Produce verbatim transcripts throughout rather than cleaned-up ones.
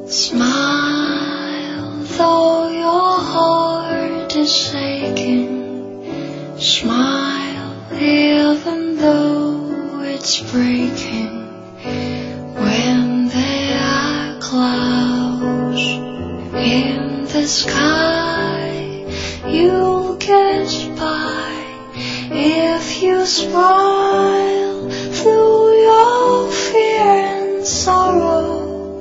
Smile, though your heart is aching. Smile, even though it's breaking. When there are clouds in the sky, you'll get by if you smile through your fear and sorrow.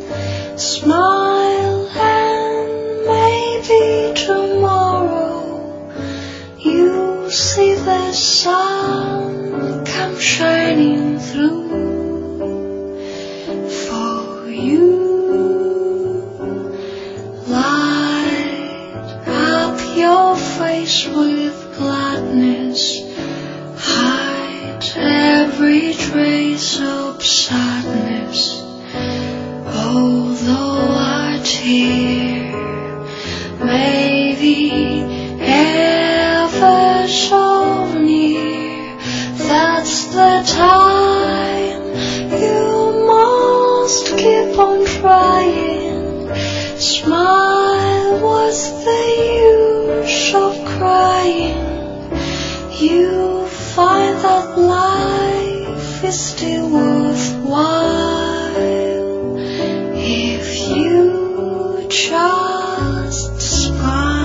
Smile and maybe tomorrow you'll see the sun come shining through for you. Light up your face with gladness, hide every trace of sadness. Although our tear may be ever so near, that's the time you must keep on trying. Smile, what's the use of crying? You find that life is still worthwhile if you just smile.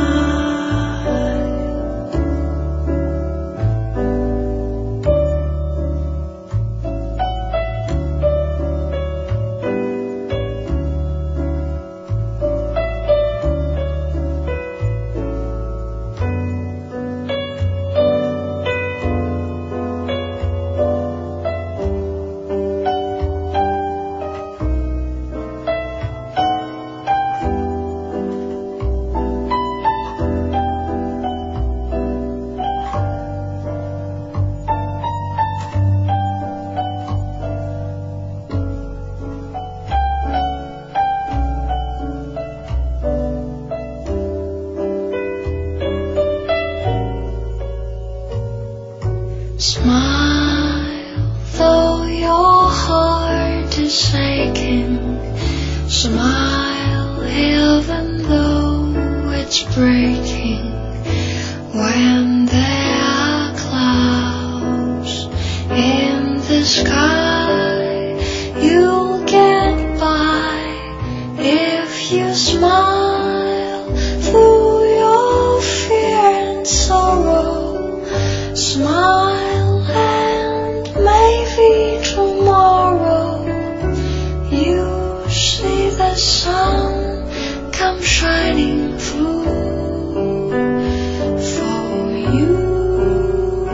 Smile, though your heart is aching. Smile, even though it's breaking. When there are clouds in the sky, you'll get by if you smile through your fear and sorrow. Smile, and maybe tomorrow you see the sun come shining through for you.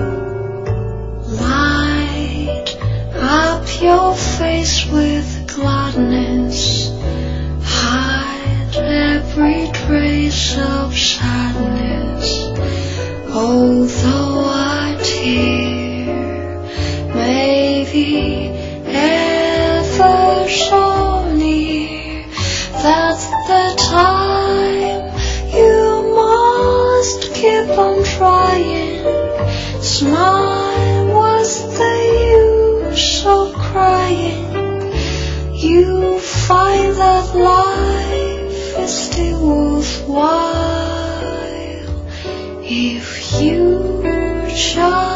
Light up your face with gladness, hide every trace of sadness. Although our tear may be ever so near, that's the time you must keep on trying. Smile, what's the use of crying? You find that life is still worthwhile if you just